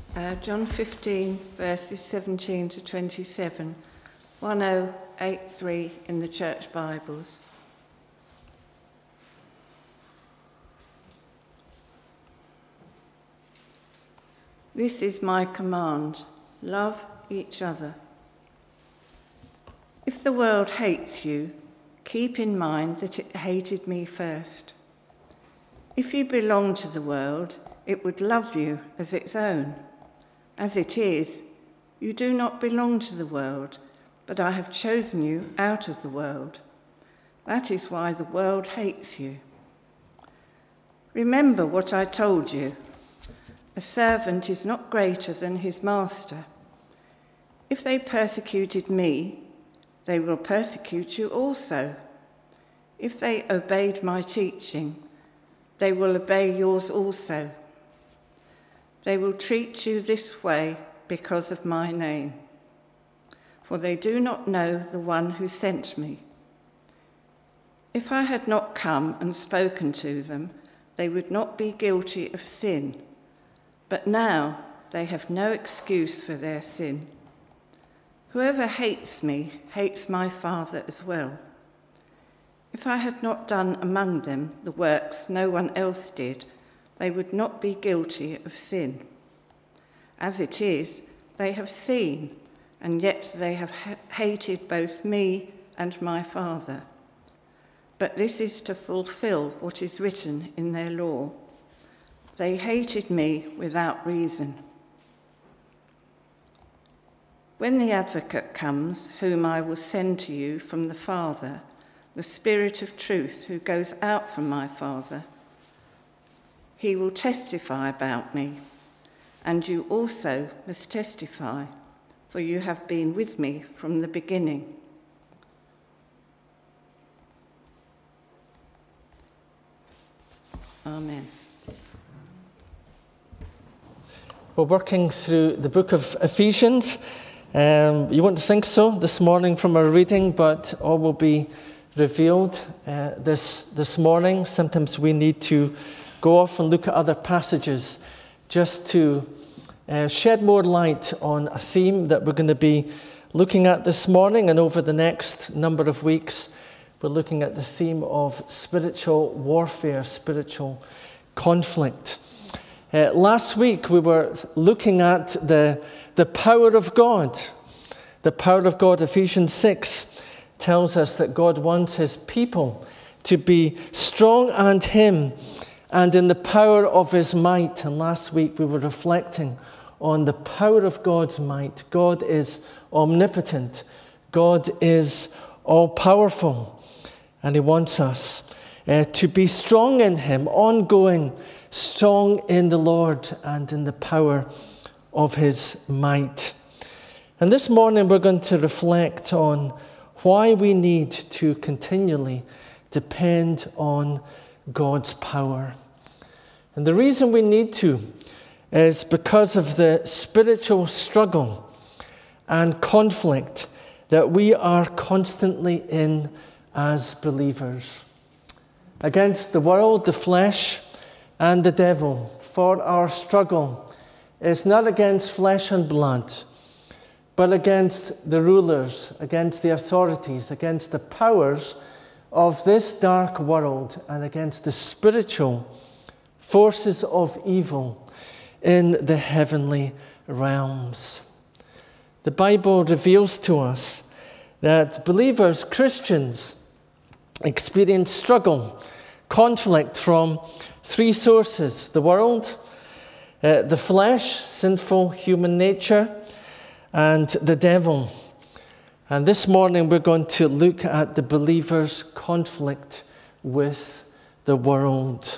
John 15, verses 17 to 27, 1083 in the Church Bibles. This is my command: love each other. If the world hates you, keep in mind that it hated me first. If you belong to the world, it would love you as its own. As it is, you do not belong to the world, but I have chosen you out of the world. That is why the world hates you. Remember what I told you. A servant is not greater than his master. If they persecuted me, they will persecute you also. If they obeyed my teaching, they will obey yours also. They will treat you this way because of my name, for they do not know the one who sent me. If I had not come and spoken to them, they would not be guilty of sin, but now they have no excuse for their sin. Whoever hates me hates my Father as well. If I had not done among them the works no one else did, they would not be guilty of sin. As it is, they have seen, and yet they have hated both me and my Father. But this is to fulfill what is written in their law. They hated me without reason. When the Advocate comes, whom I will send to you from the Father, the Spirit of truth who goes out from my Father, he will testify about me, and you also must testify, for you have been with me from the beginning. Amen. We're working through the book of Ephesians. You wouldn't think so this morning from our reading, but all will be revealed this morning. Sometimes we need to go off and look at other passages just to shed more light on a theme that we're going to be looking at this morning, and over the next number of weeks we're looking at the theme of spiritual warfare, spiritual conflict. Last week we were looking at the power of God. The power of God. Ephesians 6 tells us that God wants his people to be strong and him, and in the power of his might. And last week we were reflecting on the power of God's might. God is omnipotent. God is all-powerful. And he wants us to be strong in him, ongoing, strong in the Lord and in the power of his might. And this morning we're going to reflect on why we need to continually depend on God's power. And the reason we need to is because of the spiritual struggle and conflict that we are constantly in as believers. Against the world, the flesh, and the devil. For our struggle is not against flesh and blood, but against the rulers, against the authorities, against the powers of this dark world, and against the spiritual forces of evil in the heavenly realms. The Bible reveals to us that believers, Christians, experience struggle, conflict from three sources: the world, the flesh, sinful human nature, and the devil. And this morning we're going to look at the believer's conflict with the world.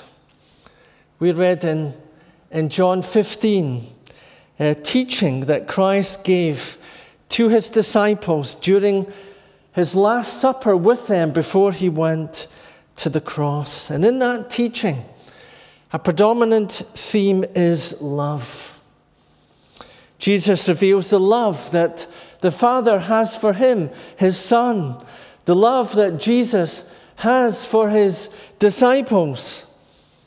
We read in John 15 a teaching that Christ gave to his disciples during his Last Supper with them before he went to the cross. And in that teaching, a predominant theme is love. Jesus reveals the love that the Father has for him, his Son, the love that Jesus has for his disciples.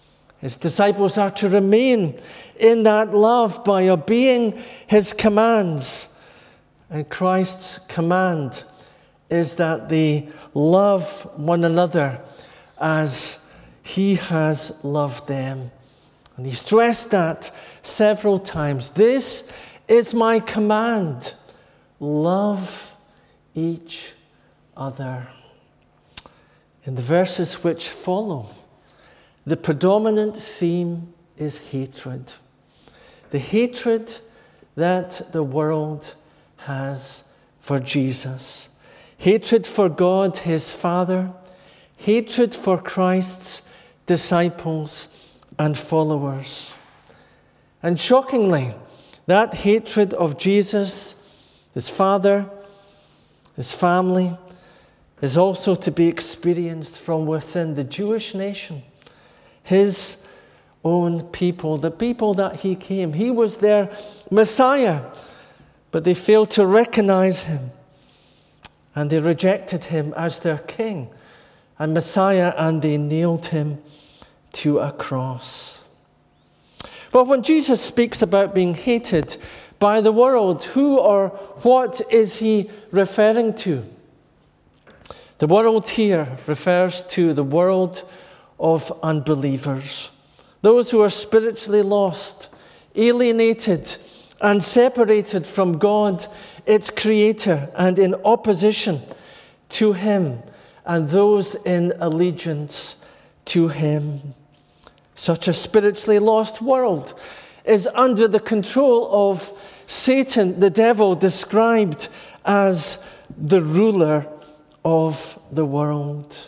His disciples are to remain in that love by obeying his commands. And Christ's command is that they love one another as he has loved them. And he stressed that several times. This is my command. Love each other. In the verses which follow, the predominant theme is hatred. The hatred that the world has for Jesus. Hatred for God, his Father. Hatred for Christ's disciples and followers. And shockingly, that hatred of Jesus, his Father, his family, is also to be experienced from within the Jewish nation. His own people, the people that he came. He was their Messiah, but they failed to recognize him. And they rejected him as their king and Messiah, and they nailed him to a cross. But when Jesus speaks about being hated by the world, who or what is he referring to? The world here refers to the world of unbelievers, those who are spiritually lost, alienated, and separated from God, its creator, and in opposition to him, and those in allegiance to him. Such a spiritually lost world is under the control of Satan, the devil, described as the ruler of the world.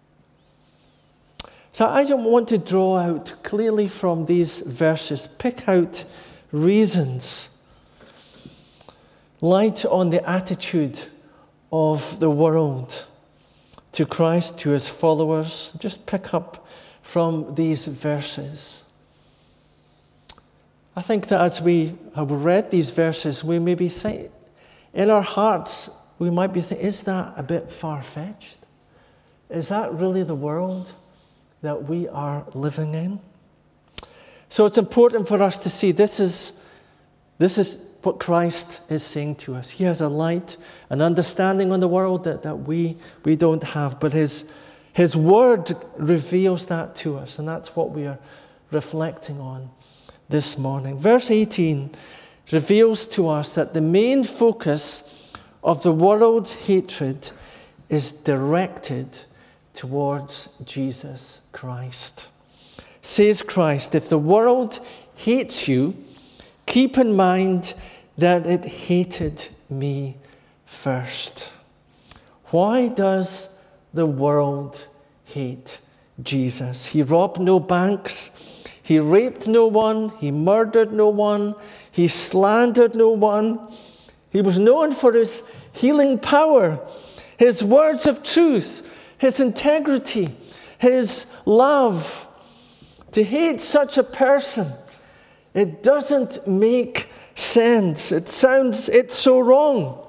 So I don't want to draw out clearly from these verses, pick out reasons, light on the attitude of the world to Christ, to his followers. Just pick up from these verses. I think that as we have read these verses, we may be thinking, in our hearts, we might be thinking, is that a bit far-fetched? Is that really the world that we are living in? So it's important for us to see this is what Christ is saying to us. He has a light, an understanding on the world that we don't have, but his word reveals that to us, and that's what we are reflecting on this morning. Verse 18 reveals to us that the main focus of the world's hatred is directed towards Jesus Christ. Says Christ, if the world hates you, keep in mind that it hated me first. Why does the world hate Jesus? He robbed no banks. He raped no one. He murdered no one. He slandered no one. He was known for his healing power, his words of truth, his integrity, his love. To hate such a person, it doesn't make sense. It's so wrong.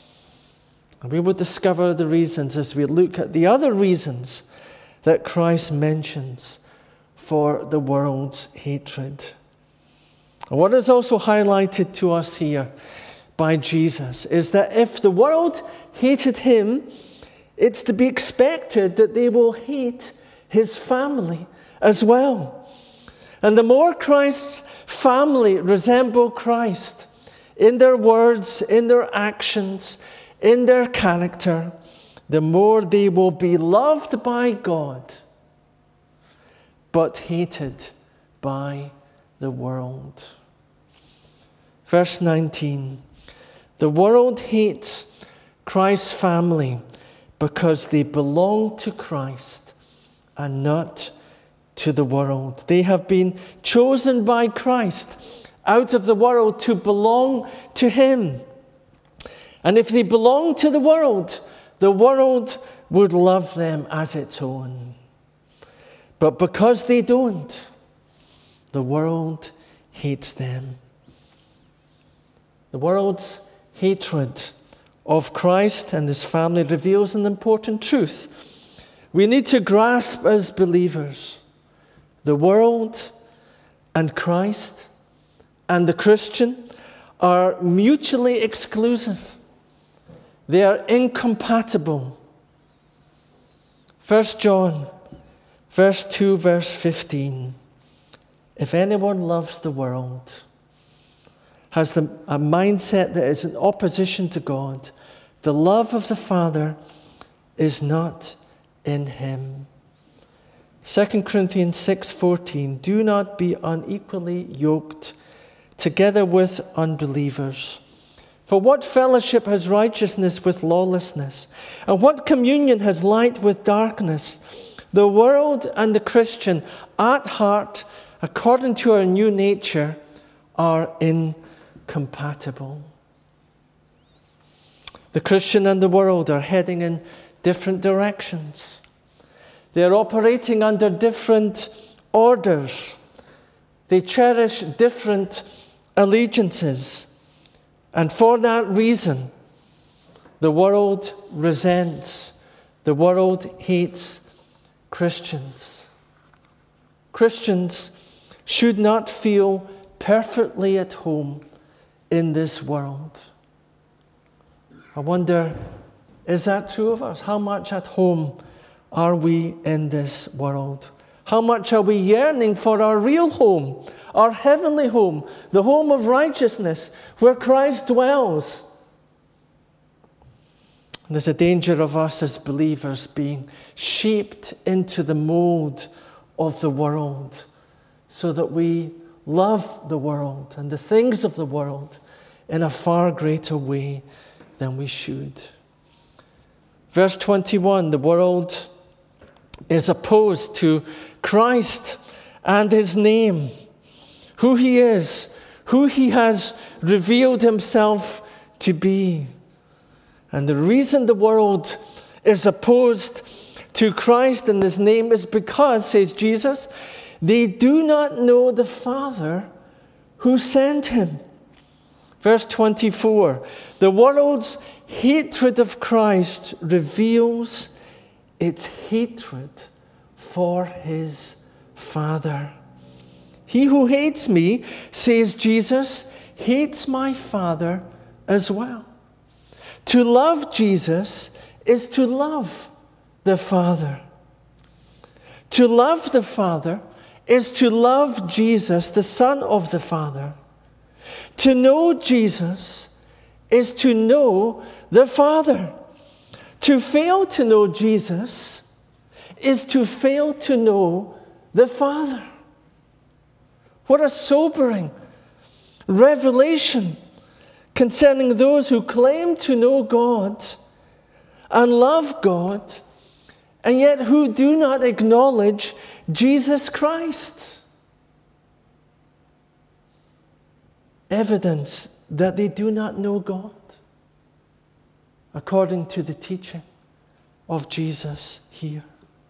And we will discover the reasons as we look at the other reasons that Christ mentions for the world's hatred. And what is also highlighted to us here by Jesus is that if the world hated him, it's to be expected that they will hate his family as well. And the more Christ's family resemble Christ in their words, in their actions, in their character, the more they will be loved by God, but hated by the world. Verse 19, the world hates Christ's family because they belong to Christ and not to the world. They have been chosen by Christ out of the world to belong to him. And if they belong to the world would love them as its own. But because they don't, the world hates them. The world's hatred of Christ and his family reveals an important truth we need to grasp as believers. The world and Christ and the Christian are mutually exclusive. They are incompatible. 1 John, verse 2, verse 15. If anyone loves the world, has a mindset that is in opposition to God, the love of the Father is not in him. 2 Corinthians 6:14, do not be unequally yoked together with unbelievers. For what fellowship has righteousness with lawlessness? And what communion has light with darkness? The world and the Christian, at heart, according to our new nature, are incompatible. The Christian and the world are heading in different directions. They are operating under different orders. They cherish different allegiances. And for that reason, the world resents, the world hates Christians. Christians should not feel perfectly at home in this world. I wonder, is that true of us? How much at home are we in this world? How much are we yearning for our real home, our heavenly home, the home of righteousness, where Christ dwells? And there's a danger of us as believers being shaped into the mold of the world, so that we love the world and the things of the world in a far greater way than we should. Verse 21, the world is opposed to Christ and his name, who he is, who he has revealed himself to be. And the reason the world is opposed to Christ and his name is because, says Jesus, they do not know the Father who sent him. Verse 24, the world's hatred of Christ reveals its hatred for his Father. He who hates me, says Jesus, hates my Father as well. To love Jesus is to love the Father. To love the Father is to love Jesus, the Son of the Father. To know Jesus is to know the Father. To fail to know Jesus is to fail to know the Father. What a sobering revelation concerning those who claim to know God and love God, and yet who do not acknowledge Jesus Christ. Evidence that they do not know God, according to the teaching of Jesus here.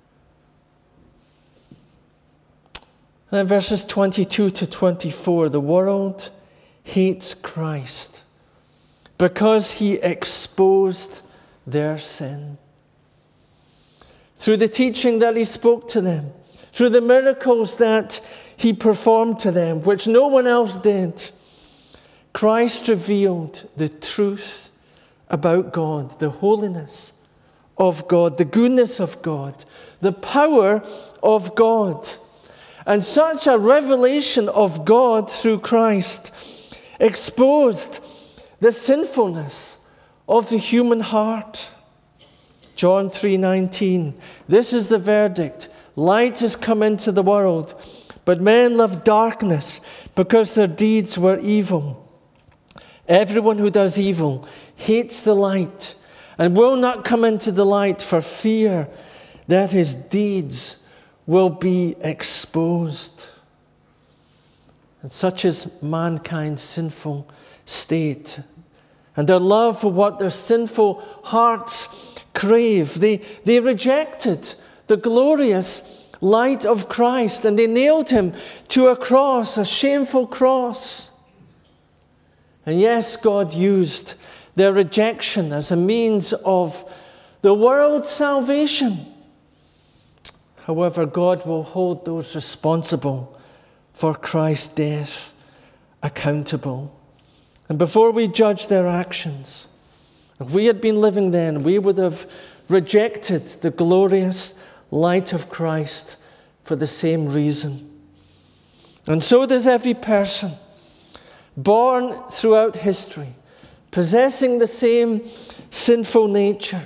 And then verses 22 to 24, the world hates Christ because he exposed their sin. Through the teaching that he spoke to them, through the miracles that he performed to them, which no one else did, Christ revealed the truth about God, the holiness of God, the goodness of God, the power of God. And such a revelation of God through Christ exposed the sinfulness of the human heart. John 3:19, this is the verdict. Light has come into the world, but men love darkness because their deeds were evil. Everyone who does evil hates the light and will not come into the light for fear that his deeds will be exposed. And such is mankind's sinful state, and their love for what their sinful hearts crave. They rejected the glorious light of Christ, and they nailed him to a cross, a shameful cross. And yes, God used their rejection as a means of the world's salvation. However, God will hold those responsible for Christ's death accountable. And before we judge their actions, if we had been living then, we would have rejected the glorious light of Christ for the same reason. And so does every person born throughout history, possessing the same sinful nature.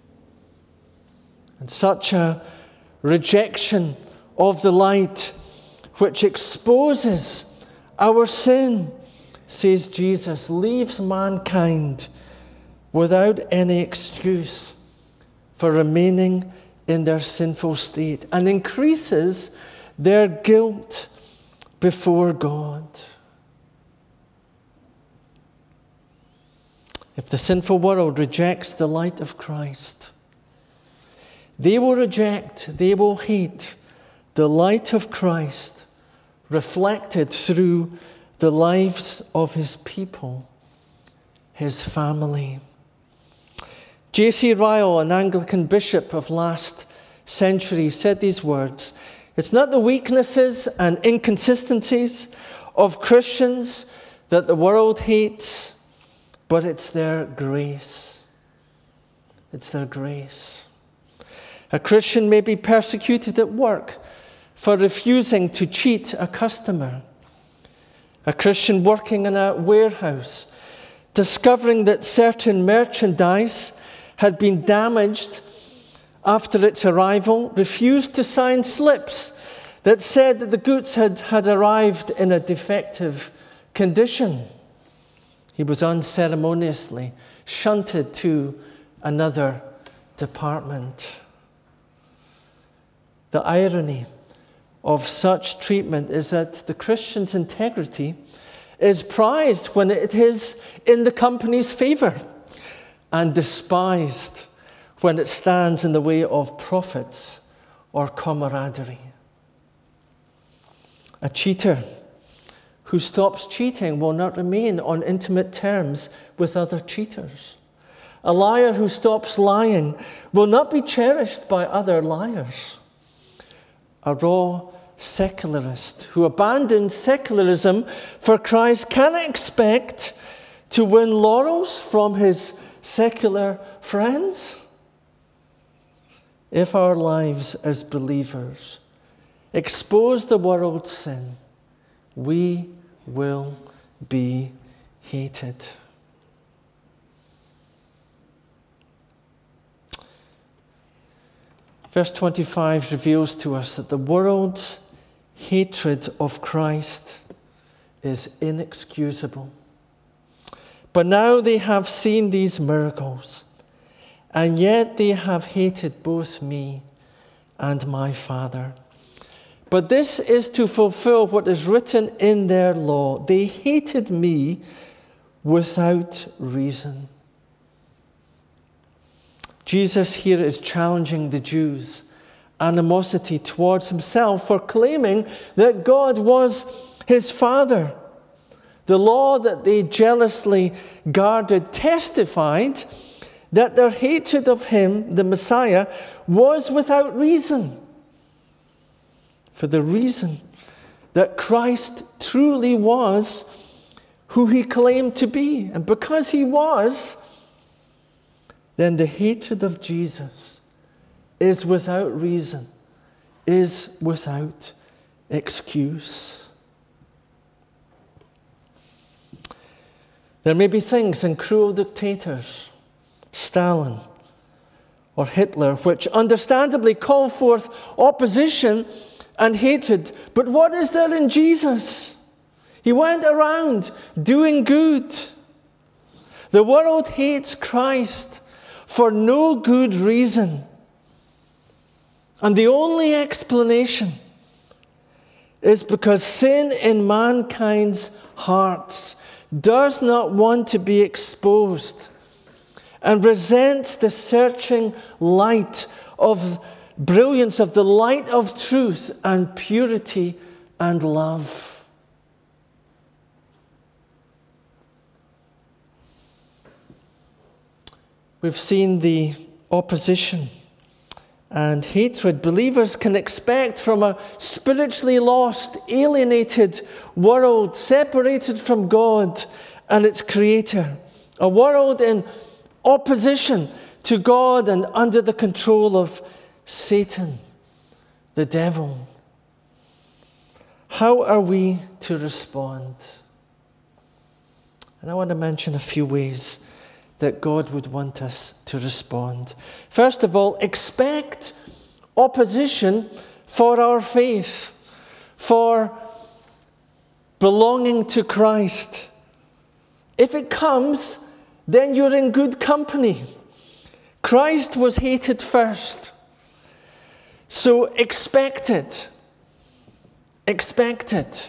And such a rejection of the light which exposes our sin, says Jesus, leaves mankind without any excuse for remaining in their sinful state and increases their guilt before God. If the sinful world rejects the light of Christ, they will reject, they will hate the light of Christ reflected through the lives of his people, his family. J.C. Ryle, an Anglican bishop of last century, said these words: "It's not the weaknesses and inconsistencies of Christians that the world hates, but it's their grace." It's their grace. A Christian may be persecuted at work for refusing to cheat a customer. A Christian working in a warehouse, discovering that certain merchandise had been damaged after its arrival, refused to sign slips that said that the goods had arrived in a defective condition. He was unceremoniously shunted to another department. The irony of such treatment is that the Christian's integrity is prized when it is in the company's favor and despised when it stands in the way of profits or camaraderie. A cheater who stops cheating will not remain on intimate terms with other cheaters. A liar who stops lying will not be cherished by other liars. A raw secularist who abandons secularism for Christ cannot expect to win laurels from his secular friends. If our lives as believers expose the world's sin, we will be hated. Verse 25 reveals to us that the world's hatred of Christ is inexcusable. But now they have seen these miracles, and yet they have hated both me and my Father. But this is to fulfill what is written in their law. They hated me without reason. Jesus here is challenging the Jews' animosity towards himself for claiming that God was his Father. The law that they jealously guarded testified that their hatred of him, the Messiah, was without reason. For the reason that Christ truly was who he claimed to be. And because he was, then the hatred of Jesus is without reason, is without excuse. There may be things in cruel dictators, Stalin or Hitler, which understandably call forth opposition and hatred. But what is there in Jesus? He went around doing good. The world hates Christ for no good reason. And the only explanation is because sin in mankind's hearts does not want to be exposed and resents the searching light of brilliance of the light of truth and purity and love. We've seen the opposition and hatred believers can expect from a spiritually lost, alienated world, separated from God and its Creator. A world in opposition to God and under the control of Satan, the devil. How are we to respond? And I want to mention a few ways that God would want us to respond. First of all, expect opposition for our faith, for belonging to Christ. If it comes, then you're in good company. Christ was hated first. So expect it. Expect it.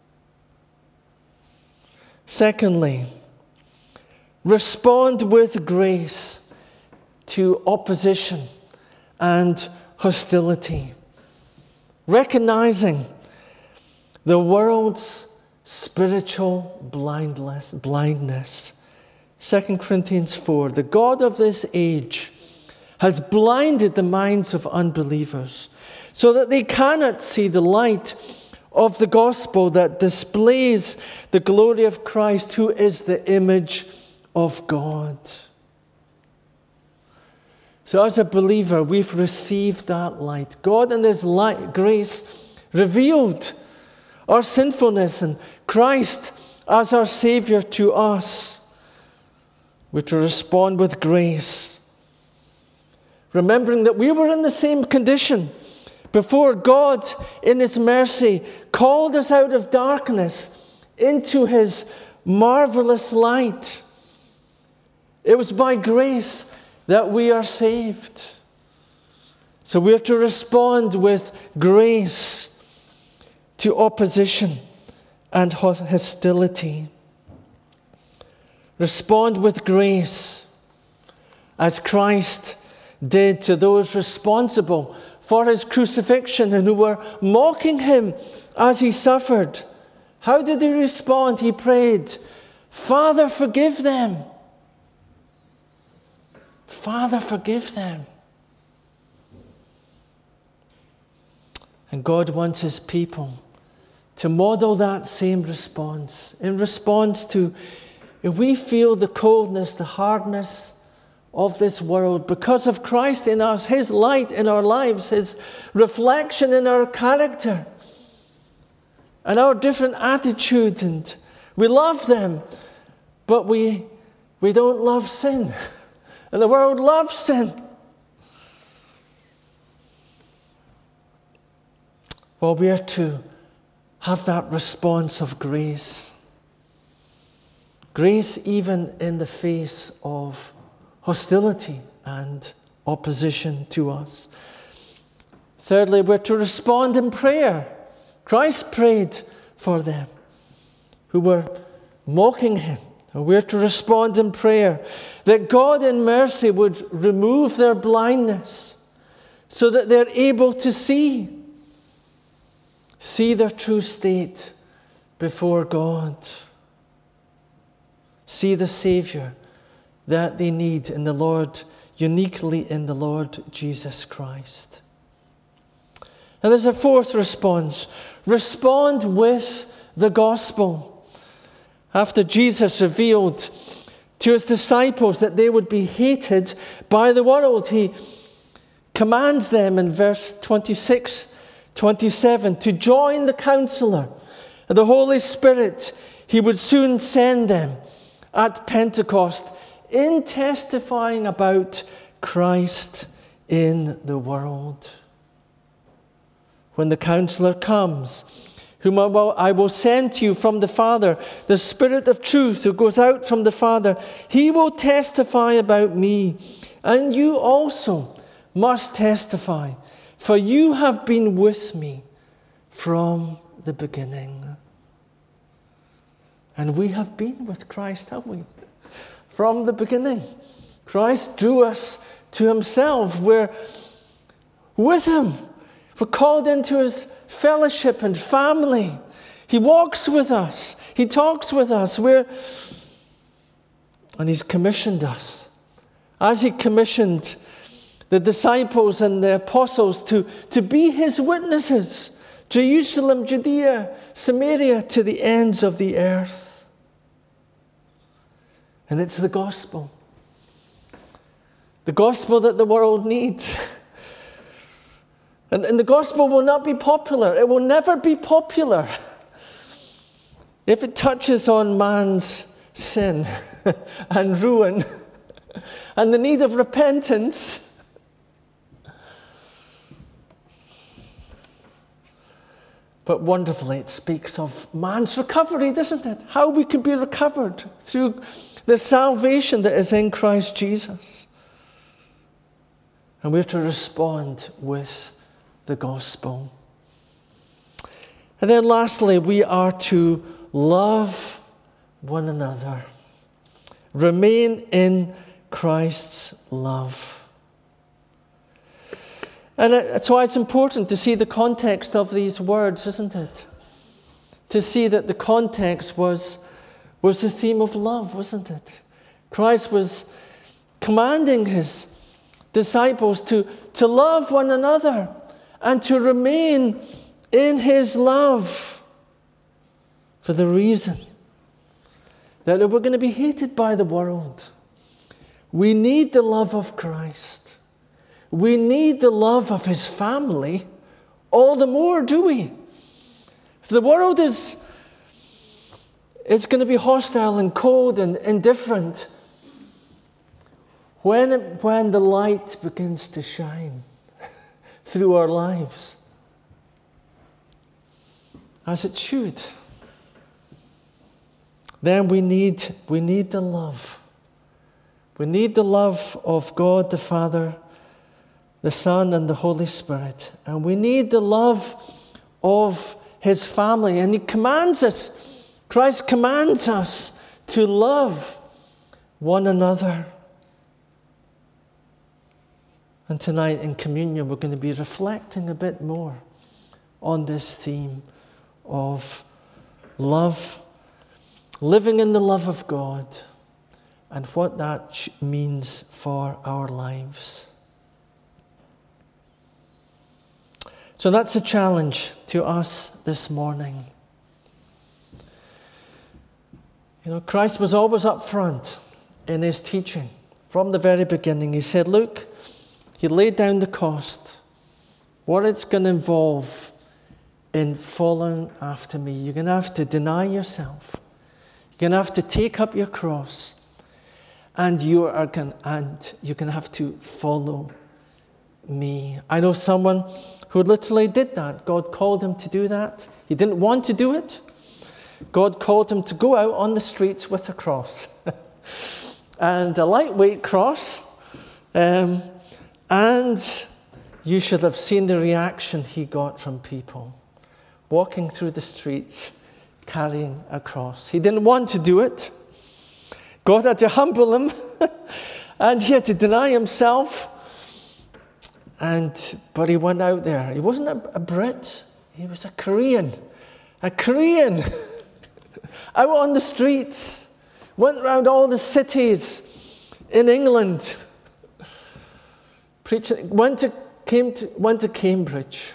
Secondly, respond with grace to opposition and hostility, recognizing the world's spiritual blindness. 2 Corinthians 4, the God of this age has blinded the minds of unbelievers so that they cannot see the light of the gospel that displays the glory of Christ, who is the image of God. So as a believer, we've received that light. God in His light, grace revealed our sinfulness and Christ as our Savior to us. We're to respond with grace, remembering that we were in the same condition before God, in His mercy, called us out of darkness into His marvelous light. It was by grace that we are saved. So we are to respond with grace to opposition and hostility. Respond with grace as Christ did to those responsible for His crucifixion and who were mocking Him as He suffered. How did He respond? He prayed, "Father, forgive them. Father, forgive them." And God wants His people to model that same response. In response to, if we feel the coldness, the hardness of this world, because of Christ in us, His light in our lives, His reflection in our character, and our different attitude, and we love them, but we don't love sin. And the world loves sin. Well, we are to have that response of grace. Grace even in the face of hostility and opposition to us. Thirdly, we're to respond in prayer. Christ prayed for them who were mocking Him. And we're to respond in prayer that God in mercy would remove their blindness so that they're able to see their true state before God. See the Savior that they need in the Lord, uniquely in the Lord Jesus Christ. And there's a fourth response. Respond with the gospel. After Jesus revealed to His disciples that they would be hated by the world, He commands them in verse 26, 27 to join the Counselor and the Holy Spirit He would soon send them at Pentecost in testifying about Christ in the world. When the Counselor comes, whom I will send to you from the Father, the Spirit of truth who goes out from the Father, He will testify about me. And you also must testify, for you have been with me from the beginning. And we have been with Christ, haven't we? From the beginning. Christ drew us to Himself. We're with Him. We're called into His fellowship and family. He walks with us. He talks with us. And He's commissioned us. As He commissioned the disciples and the apostles to be his witnesses. Jerusalem, Judea, Samaria, to the ends of the earth. And it's the gospel. The gospel that the world needs. And the gospel will not be popular. It will never be popular if it touches on man's sin and ruin and the need of repentance. But wonderfully, it speaks of man's recovery, doesn't it? How we can be recovered through the salvation that is in Christ Jesus. And we're to respond with the gospel. And then lastly, we are to love one another. Remain in Christ's love. And that's why it's important to see the context of these words, isn't it? To see that the context was the theme of love, wasn't it? Christ was commanding his disciples to love one another and to remain in his love for the reason that we're going to be hated by the world. We need the love of Christ. We need the love of his family all the more, do we? If the world is going to be hostile and cold and indifferent, when the light begins to shine through our lives, as it should, then we need the love. We need the love of God the Father, the Son, and the Holy Spirit. And we need the love of his family. And he commands us, Christ commands us to love one another. And tonight in communion, we're going to be reflecting a bit more on this theme of love, living in the love of God, and what that means for our lives. So that's a challenge to us this morning. You know, Christ was always up front in his teaching. From the very beginning, he said, look, he laid down the cost, what it's going to involve in following after me. You're going to have to deny yourself. You're going to have to take up your cross. And you're going to have to follow me. I know someone who literally did that. God called him to do that. He didn't want to do it. God called him to go out on the streets with a cross. And a lightweight cross. And you should have seen the reaction he got from people. Walking through the streets, carrying a cross. He didn't want to do it. God had to humble him. And he had to deny himself. But he went out there. He wasn't a Brit. He was a Korean. A Korean. Out on the streets. Went around all the cities in England. Preaching. Went to Cambridge.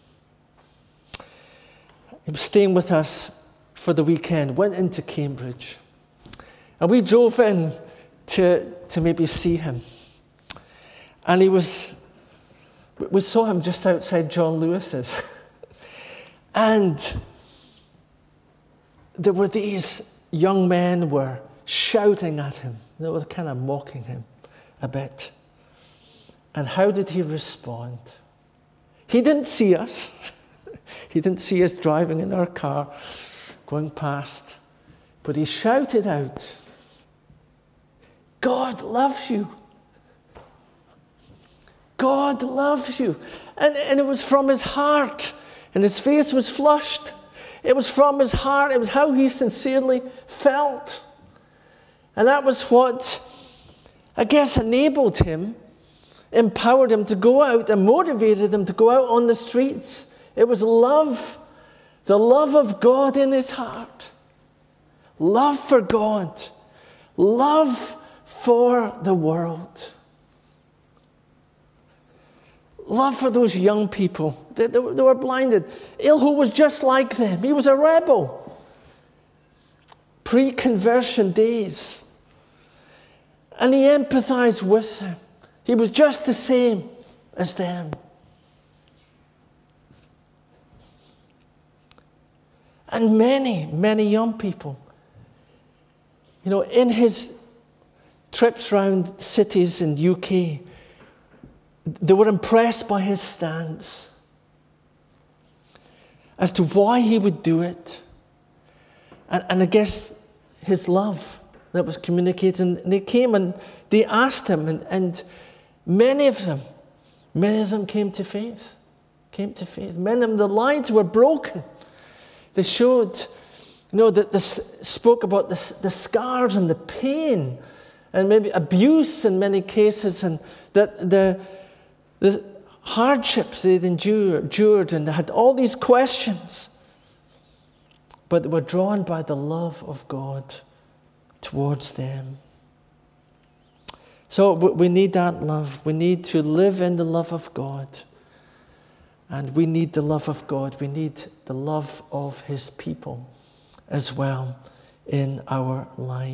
He was staying with us for the weekend. Went into Cambridge. And we drove in to maybe see him. And we saw him just outside John Lewis's. And there were these young men were shouting at him. They were kind of mocking him a bit. And how did he respond? He didn't see us. He didn't see us driving in our car, going past. But he shouted out, God loves you. God loves you. And it was from his heart. And his face was flushed. It was from his heart. It was how he sincerely felt. And that was what, I guess, enabled him, empowered him to go out and motivated him to go out on the streets. It was love, the love of God in his heart. Love for God. Love for the world. love for those young people. They were blinded. Elihu was just like them. He was a rebel. Pre-conversion days. And he empathized with them. He was just the same as them. And many, many young people, in his trips around cities in the UK, they were impressed by his stance as to why he would do it. And I guess his love that was communicated. And they came and they asked him, and many of them came to faith. Many of them, their lives were broken. They showed, that they spoke about the scars and the pain and maybe abuse in many cases, and that the hardships they'd endured, and they had all these questions. But they were drawn by the love of God towards them. So we need that love. We need to live in the love of God. And we need the love of God. We need the love of his people as well in our lives.